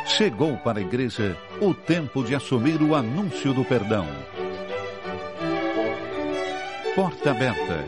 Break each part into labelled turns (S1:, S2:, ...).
S1: Chegou para a igreja o tempo de assumir o anúncio do perdão. Porta aberta.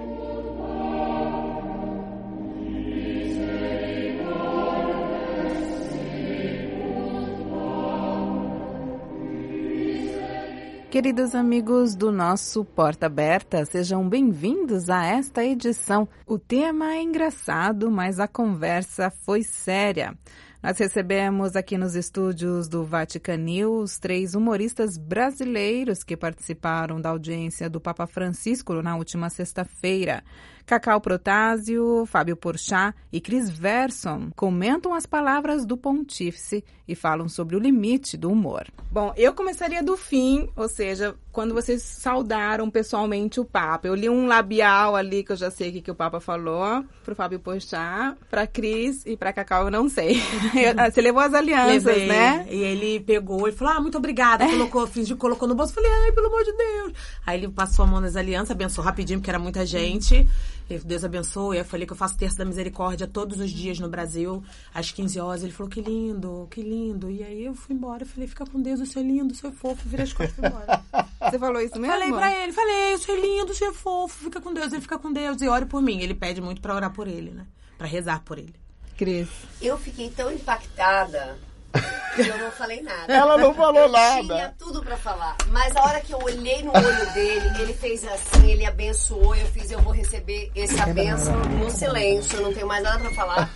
S2: Queridos amigos do nosso Porta Aberta, sejam bem-vindos a esta edição. O tema é engraçado, mas a conversa foi séria. Nós recebemos aqui nos estúdios do Vaticanil 3 humoristas brasileiros que participaram da audiência do Papa Francisco na última sexta-feira. Cacau Protásio, Fábio Porchat e Cris Verson comentam as palavras do pontífice e falam sobre o limite do humor. Bom, eu começaria do fim, ou seja, quando vocês saudaram pessoalmente o Papa. Eu li um labial ali que eu já sei o que o Papa falou, pro Fábio Porchat, pra Cris e pra Cacau eu não sei. Você levou as alianças,
S3: Levei,
S2: né?
S3: E ele pegou e falou, muito obrigada. Colocou no bolso. Falei, pelo amor de Deus. Aí ele passou a mão nas alianças, abençoou rapidinho, porque era muita gente. Deus abençoe. Eu falei que eu faço Terço da Misericórdia todos os dias no Brasil, às 15 horas. Ele falou, que lindo, que lindo. E aí eu fui embora. Eu falei, fica com Deus, o senhor é lindo, o senhor é fofo. Virei as costas e fui embora.
S2: Você falou isso mesmo?
S3: Falei pra ele, o senhor é lindo, o senhor é fofo. Fica com Deus, ele fica com Deus. E ore por mim. Ele pede muito pra orar por ele, né? Pra rezar por ele.
S2: Cris.
S4: Eu fiquei tão impactada que eu não falei nada.
S5: Ela não falou
S4: eu
S5: nada.
S4: Tinha tudo pra falar. Mas a hora que eu olhei no olho dele, ele fez assim, ele abençoou, eu vou receber essa bênção no silêncio, eu não tenho mais nada pra falar.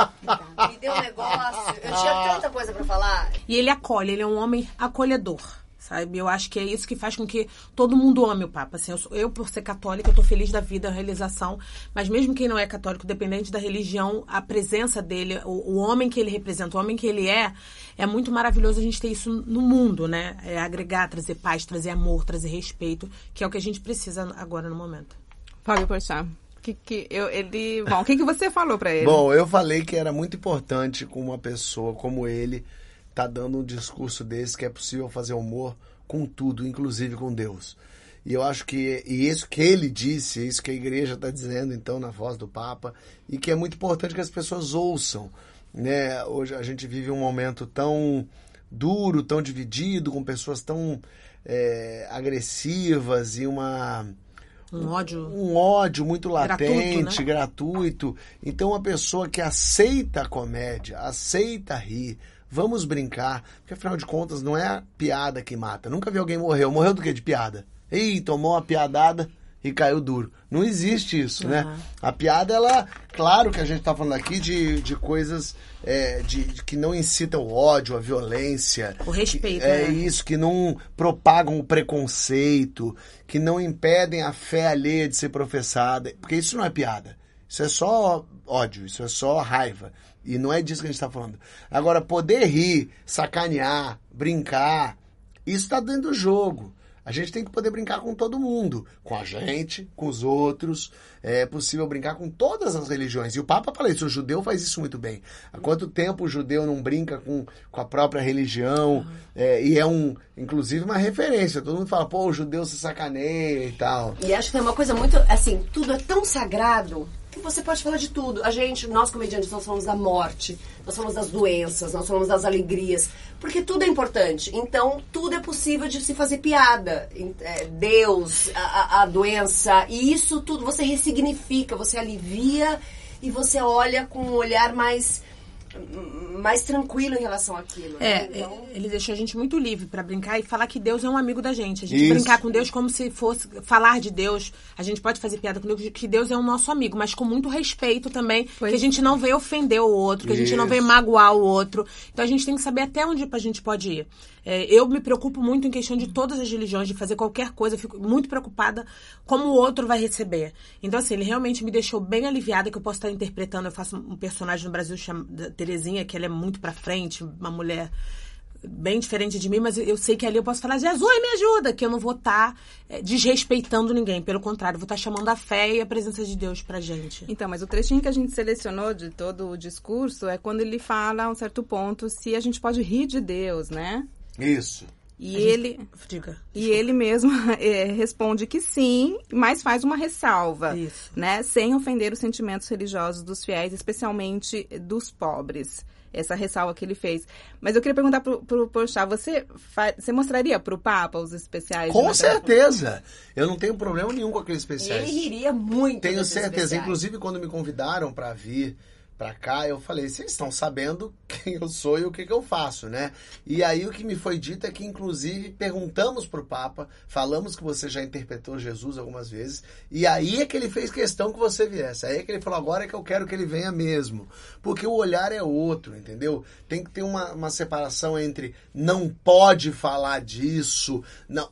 S4: Me deu um negócio, eu tinha tanta coisa pra falar.
S3: E ele acolhe, ele é um homem acolhedor. Sabe? Eu acho que é isso que faz com que todo mundo ame o Papa. Assim, eu, por ser católica, eu tô feliz da vida, da realização. Mas mesmo quem não é católico, dependente da religião, a presença dele, o homem que ele representa, o homem que ele é muito maravilhoso a gente ter isso no mundo, né? É agregar, trazer paz, trazer amor, trazer respeito, que é o que a gente precisa agora no momento.
S2: Fábio Porchat. O que você falou pra ele?
S5: Bom, eu falei que era muito importante com uma pessoa como ele tá dando um discurso desse, que é possível fazer humor com tudo, inclusive com Deus. E eu acho que isso que ele disse, isso que a igreja está dizendo, então, na voz do Papa, e que é muito importante que as pessoas ouçam, né? Hoje a gente vive um momento tão duro, tão dividido, com pessoas tão agressivas e
S3: um
S5: ódio muito latente, gratuito. Então, uma pessoa que aceita a comédia, aceita rir, vamos brincar, porque afinal de contas não é a piada que mata. Nunca vi alguém morrer. Morreu do quê? De piada. Ih, tomou uma piadada e caiu duro. Não existe isso, né? A piada, claro que a gente tá falando aqui de coisas que não incitam o ódio, a violência.
S3: O respeito,
S5: né? Isso, que não propagam o preconceito, que não impedem a fé alheia de ser professada. Porque isso não é piada. Isso é só ódio, isso é só raiva. E não é disso que a gente está falando. Agora, poder rir, sacanear, brincar, isso está dentro do jogo. A gente tem que poder brincar com todo mundo. Com a gente, com os outros. É possível brincar com todas as religiões. E o Papa fala isso, o judeu faz isso muito bem. Há quanto tempo o judeu não brinca com a própria religião? E inclusive, uma referência. Todo mundo fala, o judeu se sacaneia e tal.
S4: E acho que é uma coisa muito, assim, tudo é tão sagrado que você pode falar de tudo. Nós comediantes, nós falamos da morte, nós falamos das doenças, nós falamos das alegrias, porque tudo é importante. Então, tudo é possível de se fazer piada. Deus, a doença, e isso tudo você ressignifica, você alivia e você olha com um olhar mais tranquilo em relação àquilo. Né? Então...
S3: Ele deixou a gente muito livre para brincar e falar que Deus é um amigo da gente. A gente brincar com Deus como se fosse falar de Deus. A gente pode fazer piada com Deus, que Deus é o nosso amigo, mas com muito respeito também, que a gente não veio ofender o outro, que a gente não veio magoar o outro. Então a gente tem que saber até onde a gente pode ir. Eu me preocupo muito em questão de todas as religiões, de fazer qualquer coisa. Eu fico muito preocupada como o outro vai receber. Então, assim, ele realmente me deixou bem aliviada, que eu posso estar interpretando. Eu faço um personagem no Brasil chamado Terezinha, que ela é muito pra frente, uma mulher bem diferente de mim, mas eu sei que ali eu posso falar, Jesus, me ajuda, que eu não vou estar desrespeitando ninguém. Pelo contrário, eu vou estar chamando a fé e a presença de Deus pra gente.
S2: Então, mas o trechinho que a gente selecionou de todo o discurso é quando ele fala, a um certo ponto, se a gente pode rir de Deus, né?
S5: Isso.
S2: E ele mesmo responde que sim, mas faz uma ressalva, né? Sem ofender os sentimentos religiosos dos fiéis, especialmente dos pobres. Essa ressalva que ele fez. Mas eu queria perguntar pro Porchat, você mostraria pro Papa os especiais?
S5: Com certeza! Eu não tenho problema nenhum com aqueles especiais.
S4: Ele iria muito.
S5: Tenho certeza. Inclusive, quando me convidaram para vir pra cá, eu falei, vocês estão sabendo quem eu sou e o que eu faço, né? E aí o que me foi dito é que, inclusive, perguntamos pro Papa, falamos que você já interpretou Jesus algumas vezes, e aí é que ele fez questão que você viesse. Aí é que ele falou, agora é que eu quero que ele venha mesmo. Porque o olhar é outro, entendeu? Tem que ter uma separação entre não pode falar disso, não,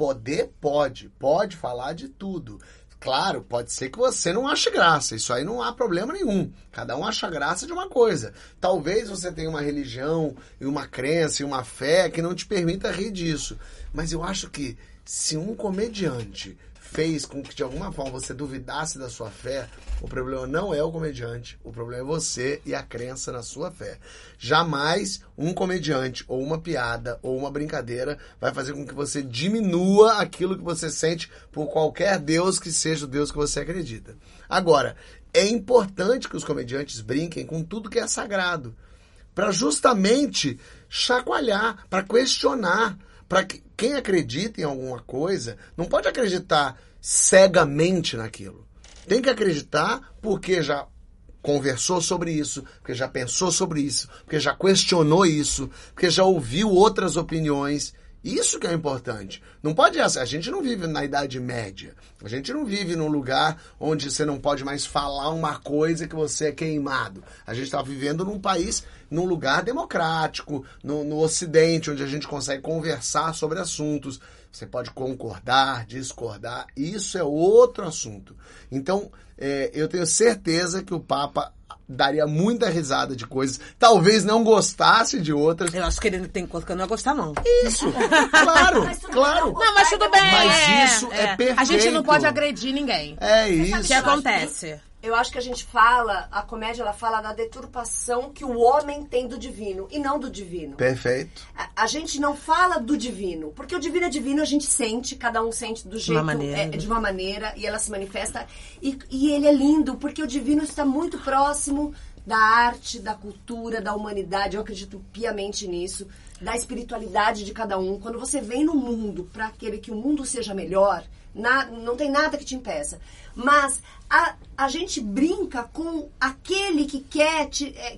S5: pode falar de tudo. Claro, pode ser que você não ache graça, isso aí não há problema nenhum. Cada um acha graça de uma coisa. Talvez você tenha uma religião e uma crença e uma fé que não te permita rir disso. Mas eu acho que se um comediante fez com que de alguma forma você duvidasse da sua fé, o problema não é o comediante, o problema é você e a crença na sua fé. Jamais um comediante ou uma piada ou uma brincadeira vai fazer com que você diminua aquilo que você sente por qualquer Deus que seja o Deus que você acredita. Agora, é importante que os comediantes brinquem com tudo que é sagrado, para justamente chacoalhar, para questionar, para que quem acredita em alguma coisa não pode acreditar cegamente naquilo. Tem que acreditar porque já conversou sobre isso, porque já pensou sobre isso, porque já questionou isso, porque já ouviu outras opiniões. Isso que é importante. Não pode... A gente não vive na Idade Média. A gente não vive num lugar onde você não pode mais falar uma coisa que você é queimado. A gente está vivendo num país, num lugar democrático, no Ocidente, onde a gente consegue conversar sobre assuntos. Você pode concordar, discordar. Isso é outro assunto. Então, eu tenho certeza que o Papa daria muita risada de coisas, talvez não gostasse de outras.
S3: Eu acho que ele tem coisa que eu não ia gostar, não.
S5: Isso, claro, claro.
S3: Não, mas tudo bem.
S5: Mas isso é perfeito.
S3: A gente não pode agredir ninguém.
S5: É isso.
S3: O que acontece?
S4: Eu acho que a gente fala, a comédia, ela fala da deturpação que o homem tem do divino e não do divino.
S5: Perfeito.
S4: A gente não fala do divino, porque o divino é divino, a gente sente, cada um sente do jeito, de uma maneira, e ela se manifesta. E ele é lindo, porque o divino está muito próximo da arte, da cultura, da humanidade. Eu acredito piamente nisso, da espiritualidade de cada um. Quando você vem no mundo para querer que o mundo seja melhor, não tem nada que te impeça. Mas a gente brinca com aquele que quer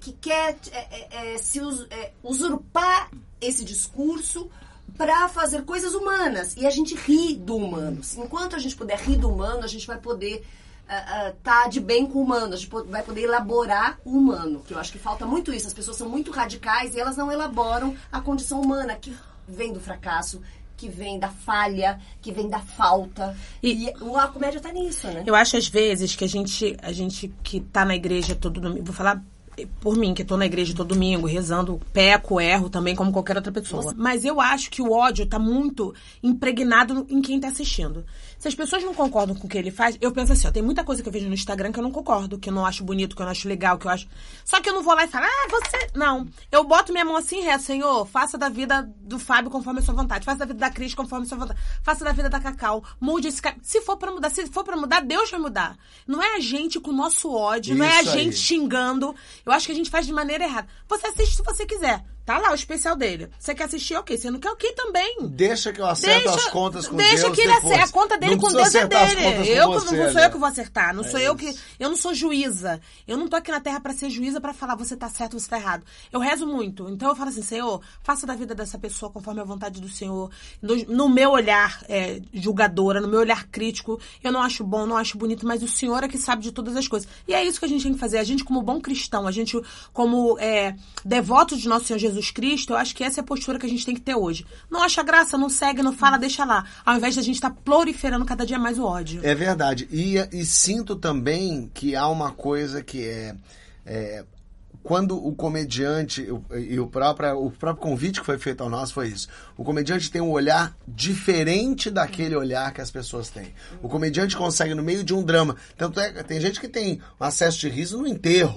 S4: usurpar esse discurso para fazer coisas humanas. E a gente ri do humano. Enquanto a gente puder rir do humano, a gente vai poder tá de bem com o humano. A gente vai poder elaborar o humano. Que eu acho que falta muito isso. As pessoas são muito radicais e elas não elaboram a condição humana, que vem do fracasso, que vem da falha, que vem da falta. E a comédia tá nisso, né?
S3: Eu acho, às vezes, que a gente que tá na igreja todo domingo... Vou falar por mim, que tô na igreja todo domingo, rezando, peco, erro também, como qualquer outra pessoa. Mas eu acho que o ódio tá muito impregnado em quem tá assistindo. Se as pessoas não concordam com o que ele faz, eu penso assim, ó, tem muita coisa que eu vejo no Instagram que eu não concordo, que eu não acho bonito, que eu não acho legal, que eu acho... Só que eu não vou lá e falar, você... Não. Eu boto minha mão assim e rezo, Senhor, faça da vida do Fábio conforme a sua vontade, faça da vida da Cris conforme a sua vontade, faça da vida da Cacau, mude esse cara. Se for pra mudar, Deus vai mudar. Não é a gente com o nosso ódio, não é a gente xingando. Eu acho que a gente faz de maneira errada. Você assiste se você quiser. Tá lá o especial dele. Você quer assistir, ok. Você não quer, ok também.
S5: Deixa que eu acerto as contas com Deus.
S3: Deixa que ele acerta. A conta dele com Deus é dele. Não sou eu que vou acertar. Não sou eu que... Eu não sou juíza. Eu não tô aqui na Terra pra ser juíza, pra falar você tá certo, você tá errado. Eu rezo muito. Então eu falo assim, Senhor, faça da vida dessa pessoa conforme a vontade do Senhor. No meu olhar julgadora, no meu olhar crítico, eu não acho bom, não acho bonito, mas o Senhor é que sabe de todas as coisas. E é isso que a gente tem que fazer. A gente, como bom cristão, a gente, como devoto de nosso Senhor Jesus Cristo, eu acho que essa é a postura que a gente tem que ter hoje. Não acha graça, não segue, não fala, deixa lá. Ao invés de a gente estar proliferando cada dia mais o ódio.
S5: É verdade. E sinto também que há uma coisa que quando o comediante, e o próprio convite que foi feito ao nosso foi isso. O comediante tem um olhar diferente daquele olhar que as pessoas têm. O comediante consegue, no meio de um drama... Tanto tem gente que tem um acesso de riso no enterro.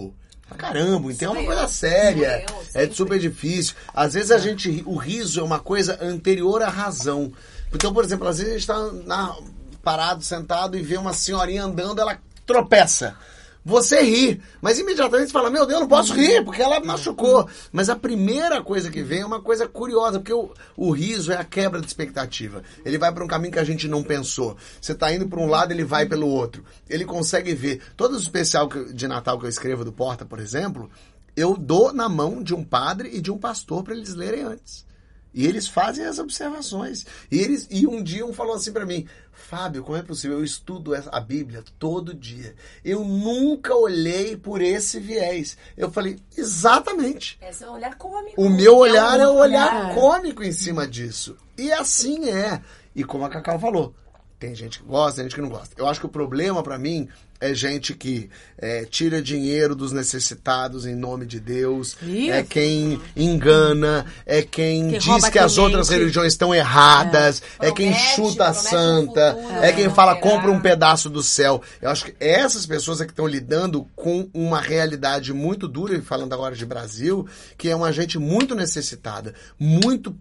S5: pra caramba, então é uma coisa séria, é super difícil. Às vezes o riso é uma coisa anterior à razão. Então, por exemplo, às vezes a gente tá parado, sentado e vê uma senhorinha andando, ela tropeça. Você ri, mas imediatamente você fala, meu Deus, eu não posso rir, porque ela machucou. Mas a primeira coisa que vem é uma coisa curiosa, porque o riso é a quebra de expectativa. Ele vai para um caminho que a gente não pensou. Você tá indo para um lado, ele vai pelo outro. Ele consegue ver. Todo o especial de Natal que eu escrevo do Porta, por exemplo, eu dou na mão de um padre e de um pastor para eles lerem antes. E eles fazem as observações. E um dia um falou assim para mim, Fábio, como é possível? Eu estudo a Bíblia todo dia. Eu nunca olhei por esse viés. Eu falei, exatamente.
S4: Esse é um olhar cômico.
S5: O meu olhar é um olhar cômico em cima disso. E assim é. E como a Cacau falou, tem gente que gosta, tem gente que não gosta. Eu acho que o problema para mim é gente que tira dinheiro dos necessitados em nome de Deus. Isso. É quem engana, é quem diz que as outras religiões estão erradas, é quem chuta a santa, é quem fala, compra um pedaço do céu. Eu acho que essas pessoas é que estão lidando com uma realidade muito dura, falando agora de Brasil, que é uma gente muito necessitada, muito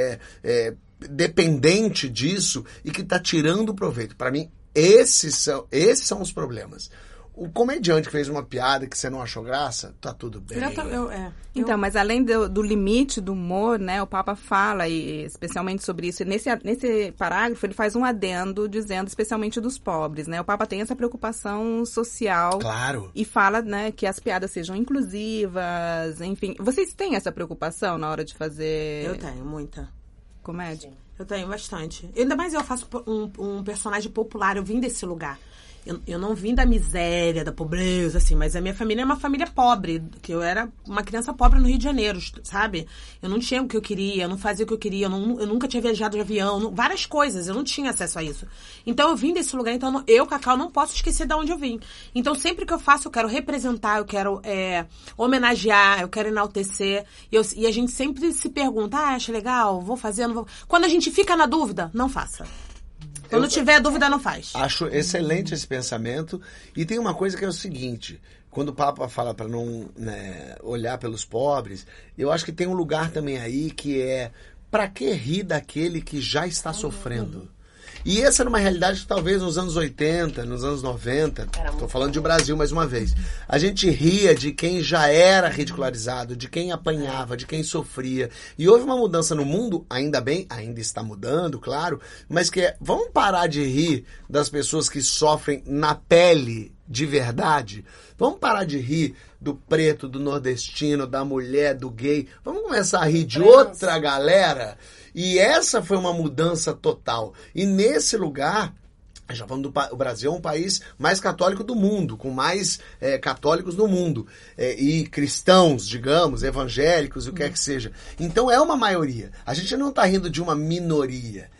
S5: dependente disso e que está tirando proveito. Para mim, esses são os problemas. O comediante que fez uma piada que você não achou graça, tá tudo bem.
S2: Então, mas além do limite do humor, né, o Papa fala especialmente sobre isso. Nesse parágrafo, ele faz um adendo dizendo especialmente dos pobres, né? O Papa tem essa preocupação social.
S5: Claro.
S2: E fala, né, que as piadas sejam inclusivas, enfim. Vocês têm essa preocupação na hora de fazer...
S3: Eu tenho, muita.
S2: Comédia?
S3: Eu tenho bastante. Ainda mais eu faço um personagem popular, eu vim desse lugar. Eu não vim da miséria, da pobreza, assim, mas a minha família é uma família pobre, que eu era uma criança pobre no Rio de Janeiro, sabe? Eu não tinha o que eu queria, eu não fazia o que eu queria, eu nunca tinha viajado de avião, várias coisas, eu não tinha acesso a isso. Então eu vim desse lugar, então eu, Cacau, não posso esquecer de onde eu vim. Então sempre que eu faço, eu quero representar, eu quero homenagear, eu quero enaltecer, e a gente sempre se pergunta, acha legal, vou fazer, não vou... Quando a gente fica na dúvida, não faça. Quando tiver dúvida, não faz.
S5: Acho excelente esse pensamento. E tem uma coisa que é o seguinte, quando o Papa fala para não olhar pelos pobres, eu acho que tem um lugar também aí que é para que rir daquele que já está sofrendo? E essa era uma realidade que talvez nos anos 80, nos anos 90, estou falando de Brasil mais uma vez, a gente ria de quem já era ridicularizado, de quem apanhava, de quem sofria. E houve uma mudança no mundo, ainda bem, ainda está mudando, claro, mas que vamos parar de rir das pessoas que sofrem na pele de verdade? Vamos parar de rir do preto, do nordestino, da mulher, do gay. Vamos começar a rir de outra galera? E essa foi uma mudança total. E nesse lugar, já falando o Brasil é um país mais católico do mundo, com mais católicos no mundo. E cristãos, digamos, evangélicos, o que é que seja. Então é uma maioria. A gente não está rindo de uma minoria.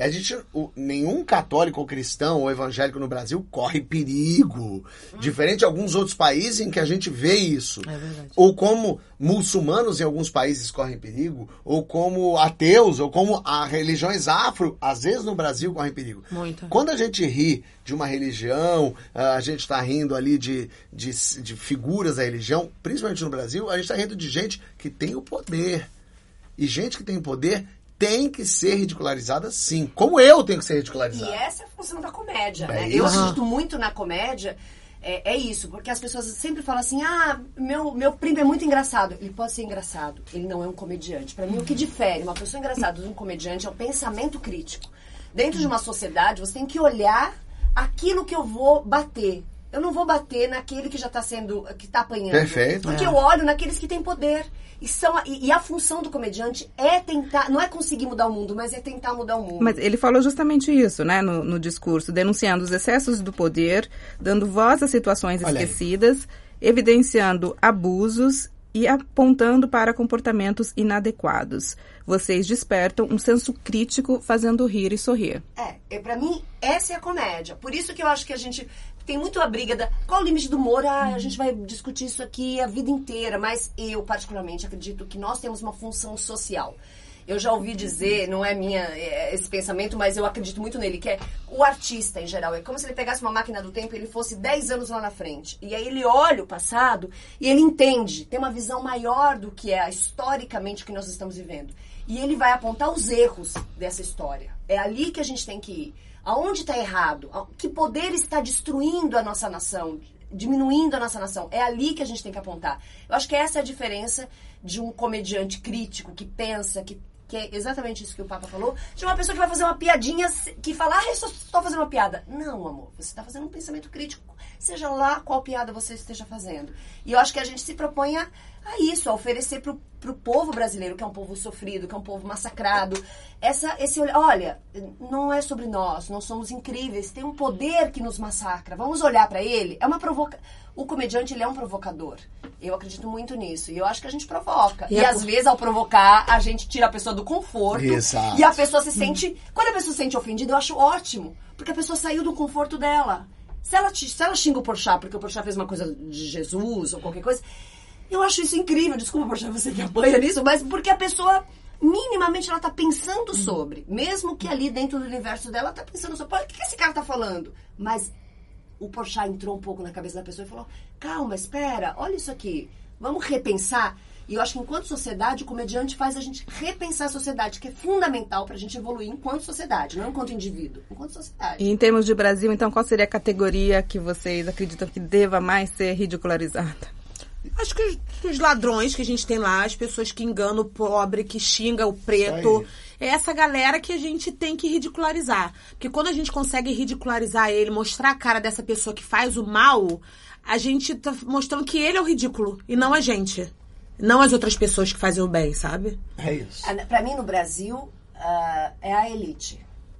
S5: Nenhum católico ou cristão ou evangélico no Brasil corre perigo. Diferente de alguns outros países em que a gente vê isso.
S3: É verdade.
S5: Ou como muçulmanos em alguns países correm perigo, ou como ateus, ou como as religiões afro, às vezes no Brasil correm perigo.
S3: Muito.
S5: Quando a gente ri de uma religião, a gente está rindo ali de figuras da religião, principalmente no Brasil, a gente está rindo de gente que tem o poder. E gente que tem poder tem que ser ridicularizada, sim. Como eu tenho que ser ridicularizada.
S4: E essa é a função da comédia, né? Eu acredito muito na comédia, é isso, porque as pessoas sempre falam assim, meu primo é muito engraçado. Ele pode ser engraçado, ele não é um comediante. Pra mim, o que difere uma pessoa engraçada de um comediante é o pensamento crítico. Dentro de uma sociedade, você tem que olhar aquilo que eu vou bater. Eu não vou bater naquele que já está que está apanhando.
S5: Perfeito.
S4: Porque eu olho naqueles que têm poder. E a função do comediante é tentar, não é conseguir mudar o mundo, mas é tentar mudar o mundo.
S2: Mas ele falou justamente isso, né, no discurso, denunciando os excessos do poder, dando voz a situações esquecidas, evidenciando abusos e apontando para comportamentos inadequados. Vocês despertam um senso crítico fazendo rir e sorrir.
S4: Pra mim, essa é a comédia. Por isso que eu acho que a gente tem muito a briga qual o limite do humor? A gente vai discutir isso aqui a vida inteira, mas eu particularmente acredito que nós temos uma função social. Eu já ouvi dizer, não é esse pensamento, mas eu acredito muito nele, que é o artista em geral. É como se ele pegasse uma máquina do tempo e ele fosse 10 anos lá na frente. E aí ele olha o passado e ele entende, tem uma visão maior do que é historicamente o que nós estamos vivendo. E ele vai apontar os erros dessa história. É ali que a gente tem que ir. Aonde está errado? Que poder está destruindo a nossa nação? Diminuindo a nossa nação. É ali que a gente tem que apontar. Eu acho que essa é a diferença de um comediante crítico que pensa, que é exatamente isso que o Papa falou, de uma pessoa que vai fazer uma piadinha, que fala, eu só estou fazendo uma piada. Não, amor, você está fazendo um pensamento crítico, seja lá qual piada você esteja fazendo. E eu acho que a gente se propõe a isso, a oferecer pro povo brasileiro, que é um povo sofrido, que é um povo massacrado, esse olha, não é sobre nós somos incríveis, tem um poder que nos massacra, vamos olhar para ele, o comediante, ele é um provocador. Eu acredito muito nisso. E eu acho que a gente provoca. E às vezes, ao provocar, a gente tira a pessoa do conforto.
S5: Exato.
S4: E a pessoa se sente... Quando a pessoa se sente ofendida, eu acho ótimo. Porque a pessoa saiu do conforto dela. Se ela xinga o Porchat porque o Porchat fez uma coisa de Jesus ou qualquer coisa, eu acho isso incrível. Desculpa, Porchat, você que apanha nisso, mas porque a pessoa... minimamente ela tá pensando sobre. Mesmo que ali dentro do universo dela, ela tá pensando sobre. O que esse cara tá falando? Mas... o Porchat entrou um pouco na cabeça da pessoa e falou, calma, espera, olha isso aqui, vamos repensar. E eu acho que enquanto sociedade, o comediante faz a gente repensar a sociedade, que é fundamental pra gente evoluir enquanto sociedade, não enquanto indivíduo, enquanto sociedade.
S2: E em termos de Brasil, então, qual seria a categoria que vocês acreditam que deva mais ser ridicularizada?
S3: Acho que os ladrões que a gente tem lá, as pessoas que enganam o pobre, que xinga o preto, é essa galera que a gente tem que ridicularizar. Porque quando a gente consegue ridicularizar ele, mostrar a cara dessa pessoa que faz o mal, a gente tá mostrando que ele é o ridículo e não a gente. Não as outras pessoas que fazem o bem, sabe?
S5: É isso.
S4: Pra mim, no Brasil, é a elite.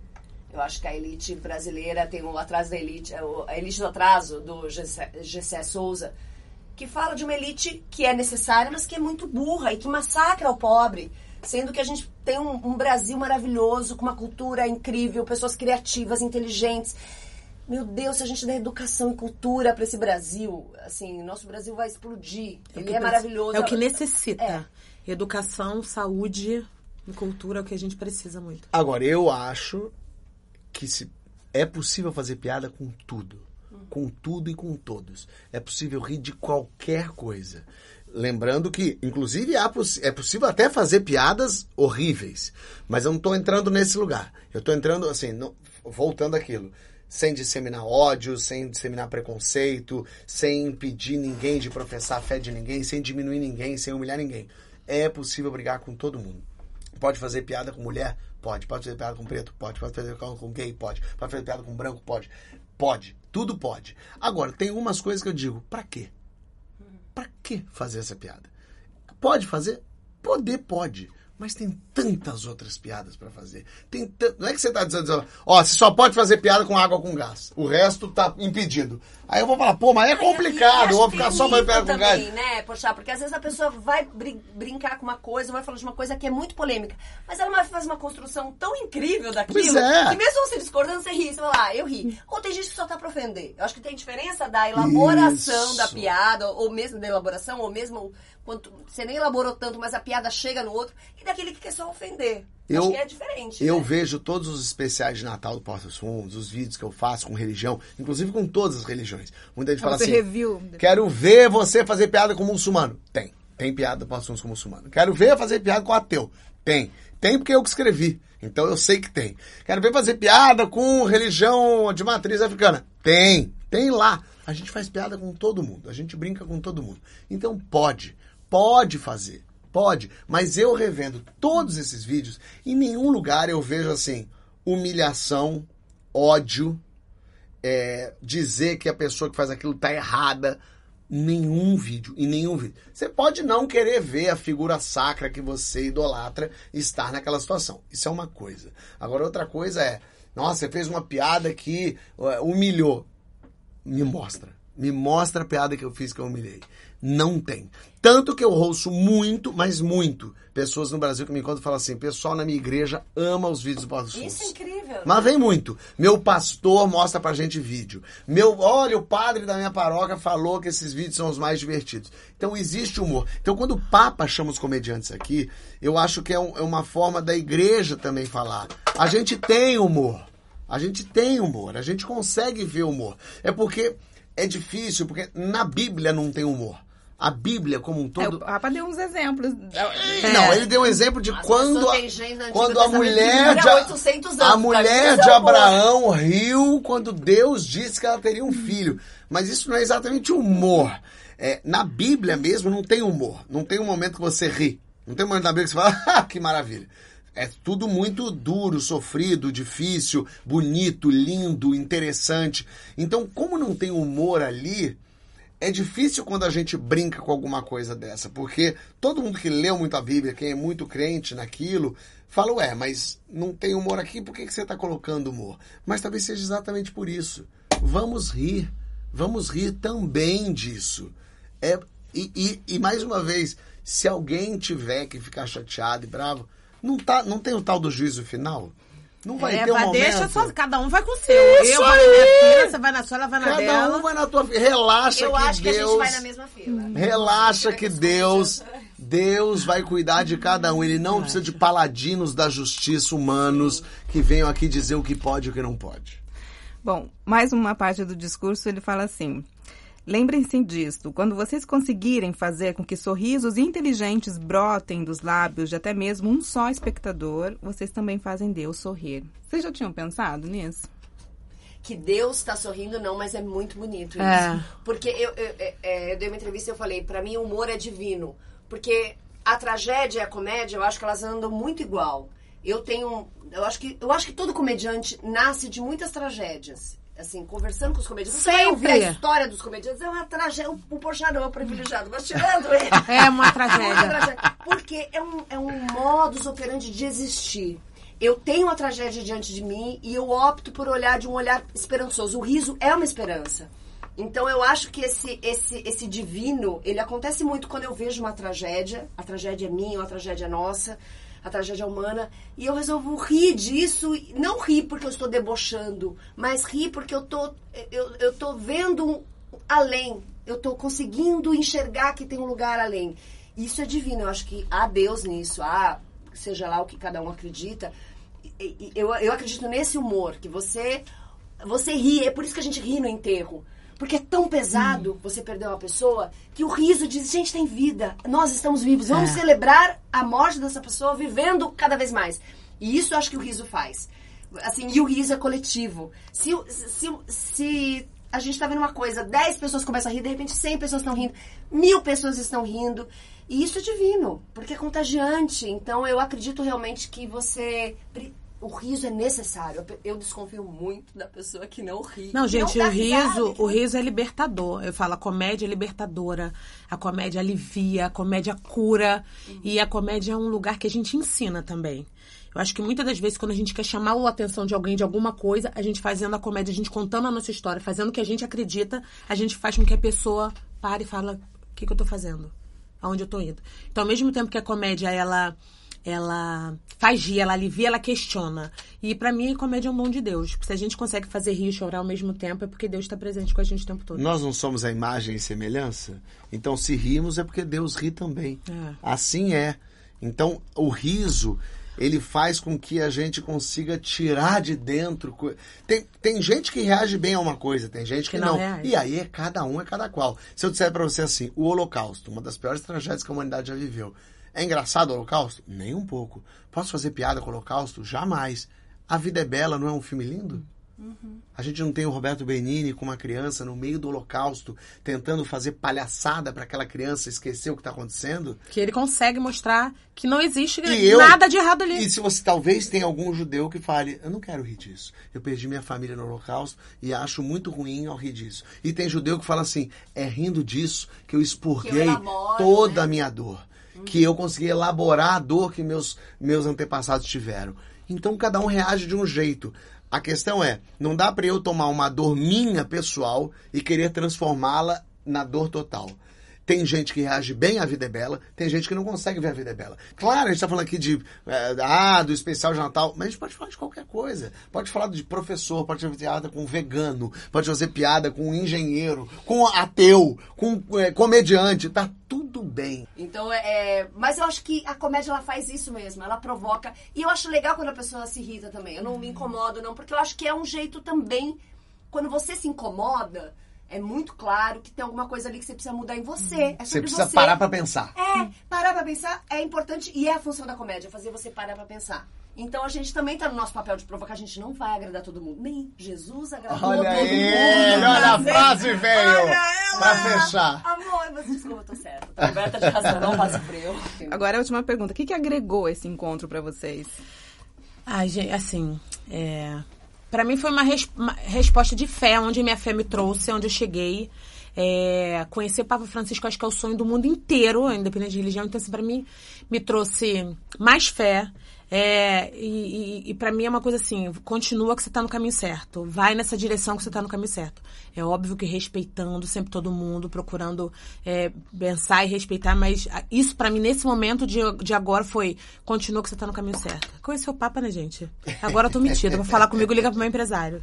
S4: Eu acho que a elite brasileira tem um atraso da elite, a elite do atraso, do Gessé Souza, que fala de uma elite que é necessária, mas que é muito burra e que massacra o pobre. Sendo que a gente tem um Brasil maravilhoso, com uma cultura incrível, pessoas criativas, inteligentes. Meu Deus, se a gente der educação e cultura para esse Brasil, assim, nosso Brasil vai explodir. Ele é maravilhoso.
S3: É o que necessita. Educação, saúde e cultura é o que a gente precisa muito.
S5: Agora, eu acho que é possível fazer piada com tudo. Com tudo e com todos. É possível rir de qualquer coisa. Lembrando que, inclusive, é possível até fazer piadas horríveis. Mas eu não estou entrando nesse lugar. Eu estou entrando, assim, voltando àquilo. Sem disseminar ódio, sem disseminar preconceito, sem impedir ninguém de professar a fé de ninguém, sem diminuir ninguém, sem humilhar ninguém. É possível brigar com todo mundo. Pode fazer piada com mulher? Pode. Pode fazer piada com preto? Pode. Pode fazer piada com gay? Pode. Pode fazer piada com branco? Pode. Pode. Tudo pode. Agora, tem umas coisas que eu digo, pra quê? Pra que fazer essa piada? Pode fazer? Pode. Mas tem tantas outras piadas pra fazer. Não é que você tá dizendo, você só pode fazer piada com água com gás. O resto tá impedido. Aí eu vou falar, mas é complicado. Eu vou ficar só fazendo piada com gás.
S4: Né, Porchat? Porque às vezes a pessoa vai brincar com uma coisa, vai falar de uma coisa que é muito polêmica. Mas ela vai fazer uma construção tão incrível daquilo, que mesmo você discordando, você ri. Você fala, eu ri. Ou tem gente que só tá pra ofender. Eu acho que tem diferença da elaboração da piada, ou mesmo da elaboração, ou mesmo... quando você nem elaborou tanto, mas a piada chega no outro, e daquele que quer só ofender. Acho que é diferente.
S5: Eu vejo todos os especiais de Natal do Porta dos Fundos, os vídeos que eu faço com religião, inclusive com todas as religiões. Muita gente fala assim, quero ver você fazer piada com muçulmano. Tem piada do Porta dos Fundos com muçulmano. Quero ver fazer piada com ateu. Tem porque eu que escrevi. Então eu sei que tem. Quero ver fazer piada com religião de matriz africana. Tem lá. A gente faz piada com todo mundo. A gente brinca com todo mundo. Então pode fazer. Pode. Mas eu revendo todos esses vídeos, em nenhum lugar eu vejo assim, humilhação, ódio, dizer que a pessoa que faz aquilo tá errada. Nenhum vídeo. Você pode não querer ver a figura sacra que você idolatra estar naquela situação. Isso é uma coisa. Agora, outra coisa é, nossa, você fez uma piada que humilhou. Me mostra. Me mostra a piada que eu fiz que eu humilhei. Não tem. Tanto que eu ouço muito, mas muito, pessoas no Brasil que me encontram e falam assim, pessoal na minha igreja ama os vídeos do Porta dos Fundos.
S4: Isso é incrível.
S5: Mas vem muito. Meu pastor mostra pra gente vídeo. Olha, o padre da minha paróquia falou que esses vídeos são os mais divertidos. Então existe humor. Então quando o Papa chama os comediantes aqui, eu acho que é uma forma da igreja também falar. A gente tem humor. A gente tem humor. A gente consegue ver humor. É porque é difícil, porque na Bíblia não tem humor. A Bíblia como um todo...
S2: O Papa deu uns exemplos.
S5: Não, ele deu um exemplo de quando a mulher de Abraão riu quando Deus disse que ela teria um filho. Mas isso não é exatamente humor. Na Bíblia mesmo não tem humor. Não tem um momento que você ri. Não tem um momento na Bíblia que você fala, que maravilha. É tudo muito duro, sofrido, difícil, bonito, lindo, interessante. Então, como não tem humor ali... É difícil quando a gente brinca com alguma coisa dessa, porque todo mundo que leu muito a Bíblia, quem é muito crente naquilo, fala, mas não tem humor aqui, por que você está colocando humor? Mas talvez seja exatamente por isso. Vamos rir também disso. E mais uma vez, se alguém tiver que ficar chateado e bravo, não tem o tal do juízo final? Não vai ter um momento.
S3: Deixa só, cada um vai com o seu.
S5: Isso
S3: eu vou na minha fila, você vai na sua, ela vai na dela.
S5: Cada um vai na tua fila. Relaxa
S4: eu
S5: que
S4: acho
S5: Deus...
S4: que a gente vai na mesma fila.
S5: Relaxa que Deus vai cuidar de cada um. Ele não precisa de paladinos da justiça humanos que venham aqui dizer o que pode e o que não pode.
S2: Bom, mais uma parte do discurso, ele fala assim... Lembrem-se disso, quando vocês conseguirem fazer com que sorrisos inteligentes brotem dos lábios de até mesmo um só espectador, vocês também fazem Deus sorrir. Vocês já tinham pensado nisso?
S4: Que Deus está sorrindo, não, mas é muito bonito isso. Porque eu dei uma entrevista e eu falei, pra mim o humor é divino. Porque a tragédia e a comédia, eu acho que elas andam muito igual. Eu acho que todo comediante nasce de muitas tragédias. Assim, conversando com os comediantes. Você vai ouvir a história dos comediantes, é uma tragédia. O Porchat não é um privilegiado, mas tirando ele.
S3: É uma tragédia.
S4: Porque é um modus operandi de existir. Eu tenho uma tragédia diante de mim e eu opto por olhar de um olhar esperançoso. O riso é uma esperança. Então, eu acho que esse divino, ele acontece muito quando eu vejo uma tragédia. A tragédia é minha, uma tragédia é nossa. A tragédia humana, e eu resolvo rir disso, não rir porque eu estou debochando, mas rir porque eu tô vendo além, eu tô conseguindo enxergar que tem um lugar além. Isso é divino, eu acho que há Deus nisso, seja lá o que cada um acredita. Eu acredito nesse humor, que você ri, é por isso que a gente ri no enterro. Porque é tão pesado você perder uma pessoa que o riso diz, gente, tem vida, nós estamos vivos, vamos celebrar a morte dessa pessoa vivendo cada vez mais. E isso eu acho que o riso faz. Assim, e o riso é coletivo. Se a gente tá vendo uma coisa, 10 pessoas começam a rir, de repente 100 pessoas estão rindo, 1000 pessoas estão rindo. E isso é divino, porque é contagiante. Então eu acredito realmente que o riso é necessário. Eu desconfio muito da pessoa que não ri.
S3: Não, gente, o riso é libertador. Eu falo, a comédia é libertadora. A comédia alivia, a comédia cura. E a comédia é um lugar que a gente ensina também. Eu acho que muitas das vezes, quando a gente quer chamar a atenção de alguém, de alguma coisa, a gente fazendo a comédia, a gente contando a nossa história, fazendo o que a gente acredita, a gente faz com que a pessoa pare e fale, o que eu tô fazendo? Aonde eu tô indo? Então, ao mesmo tempo que a comédia, ela faz rir, ela alivia, ela questiona. E pra mim, a comédia é um dom de Deus. Se a gente consegue fazer rir e chorar ao mesmo tempo, é porque Deus está presente com a gente o tempo todo.
S5: Nós não somos a imagem e semelhança? Então, se rimos, é porque Deus ri também. Assim é. Então, o riso, ele faz com que a gente consiga tirar de dentro... Tem gente que reage bem a uma coisa, tem gente que não. Reage. E aí, cada um é cada qual. Se eu disser pra você assim, o Holocausto, uma das piores tragédias que a humanidade já viveu, é engraçado o Holocausto? Nem um pouco. Posso fazer piada com o Holocausto? Jamais. A Vida é Bela não é um filme lindo? A gente não tem o Roberto Benigni com uma criança no meio do Holocausto tentando fazer palhaçada para aquela criança esquecer o que está acontecendo?
S3: Que ele consegue mostrar que não existe nada de errado ali.
S5: E se você talvez tenha algum judeu que fale, eu não quero rir disso. Eu perdi minha família no Holocausto e acho muito ruim ao rir disso. E tem judeu que fala assim, é rindo disso que eu expurguei toda a minha dor. Que eu consegui elaborar a dor que meus antepassados tiveram. Então, cada um reage de um jeito. A questão é, não dá pra eu tomar uma dor minha, pessoal, e querer transformá-la na dor total. Tem gente que reage bem à Vida é Bela, tem gente que não consegue ver a Vida é Bela. Claro, a gente tá falando aqui do especial de Natal, mas a gente pode falar de qualquer coisa. Pode falar de professor, pode fazer piada com vegano, pode fazer piada com engenheiro, com ateu, com comediante, tá tudo bem.
S4: Então, mas eu acho que a comédia, ela faz isso mesmo, ela provoca. E eu acho legal quando a pessoa se irrita também. Eu não me incomodo, não, porque eu acho que é um jeito também, quando você se incomoda, é muito claro que tem alguma coisa ali que você precisa mudar em você.
S5: Você precisa parar pra pensar.
S4: Parar pra pensar é importante e é a função da comédia, fazer você parar pra pensar. Então a gente também tá no nosso papel de provocar, a gente não vai agradar todo mundo. Nem Jesus agradou todo mundo.
S5: Olha a frase, velho! Pra fechar.
S4: Amor, mas desculpa, eu tô certa. A Roberta de razão, não passa frio.
S2: Agora a última pergunta. O que agregou esse encontro pra vocês?
S3: Ai, gente, assim, para mim foi uma resposta de fé, onde minha fé me trouxe, onde eu cheguei. Conhecer o Papa Francisco, acho que é o sonho do mundo inteiro, independente de religião. Então, assim, para mim, me trouxe mais fé. E para mim é uma coisa assim, continua que você tá no caminho certo. Vai nessa direção que você tá no caminho certo. É óbvio que respeitando sempre todo mundo, procurando pensar e respeitar, mas isso para mim nesse momento de agora foi, continua que você tá no caminho certo. Conheceu o Papa, né, gente? Agora eu tô metida, vou falar comigo, liga pro meu empresário.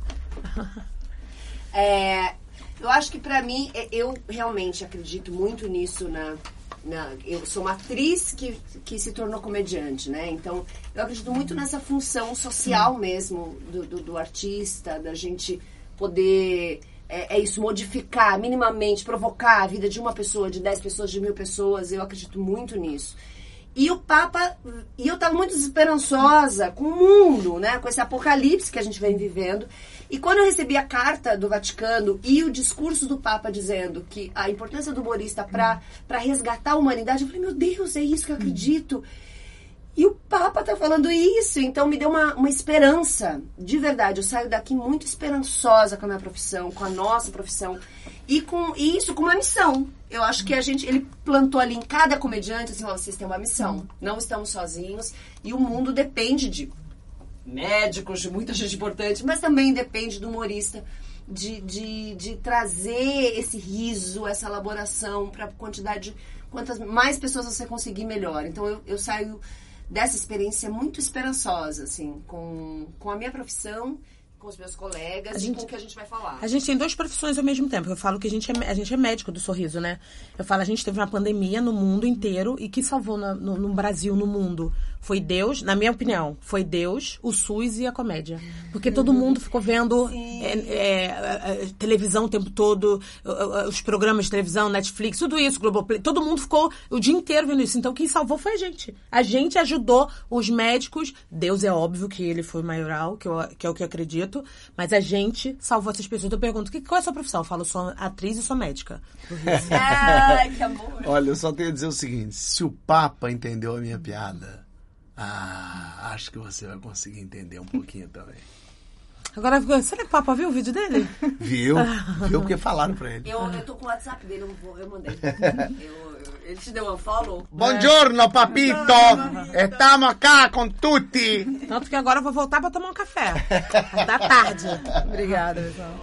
S4: Eu acho que pra mim, eu realmente acredito muito nisso eu sou uma atriz que se tornou comediante, né? Então, eu acredito muito nessa função social mesmo do artista, da gente poder, modificar minimamente, provocar a vida de uma pessoa, de 10 pessoas, de 1000 pessoas. Eu acredito muito nisso. E o Papa, eu estava muito esperançosa com o mundo, né? Com esse apocalipse que a gente vem vivendo. E quando eu recebi a carta do Vaticano e o discurso do Papa dizendo que a importância do humorista para resgatar a humanidade, eu falei, meu Deus, é isso que eu acredito. E o Papa tá falando isso, então me deu uma esperança, de verdade. Eu saio daqui muito esperançosa com a minha profissão, com a nossa profissão, e isso com uma missão. Eu acho que ele plantou ali em cada comediante, assim, vocês têm uma missão, não estamos sozinhos, e o mundo depende de médicos, de muita gente importante, mas também depende do humorista de trazer esse riso, essa elaboração para quantidade, quantas mais pessoas você conseguir, melhor. Então eu saio dessa experiência muito esperançosa, assim, com a minha profissão, com os meus colegas e com o que a gente vai falar.
S3: A gente tem 2 profissões ao mesmo tempo. Eu falo que a gente é médico do sorriso, né? Eu falo, a gente teve uma pandemia no mundo inteiro e que salvou no Brasil, no mundo. Foi Deus, na minha opinião, foi Deus, o SUS e a comédia. Porque todo mundo ficou vendo televisão o tempo todo, os programas de televisão, Netflix, tudo isso, Globoplay, todo mundo ficou o dia inteiro vendo isso. Então quem salvou foi a gente. A gente ajudou os médicos. Deus é óbvio que ele foi o maioral, que é o que eu acredito, mas a gente salvou essas pessoas. Eu pergunto, qual é a sua profissão? Eu falo, sou atriz e sou médica.
S4: Ai, que amor.
S5: Olha, eu só tenho a dizer o seguinte, se o Papa entendeu a minha piada, acho que você vai conseguir entender um pouquinho também.
S3: Agora, será que o Papa viu o vídeo dele?
S5: Viu porque falaram pra ele.
S4: Eu tô com o WhatsApp dele, eu mandei. Ele te deu um follow?
S5: Buongiorno, papito! Estamos cá com tutti!
S3: Tanto que agora eu vou voltar pra tomar um café. Da tarde.
S2: Obrigada, pessoal.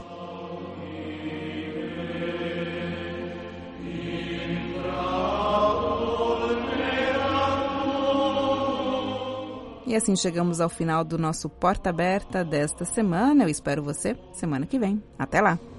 S2: E assim chegamos ao final do nosso Porta Aberta desta semana. Eu espero você semana que vem. Até lá!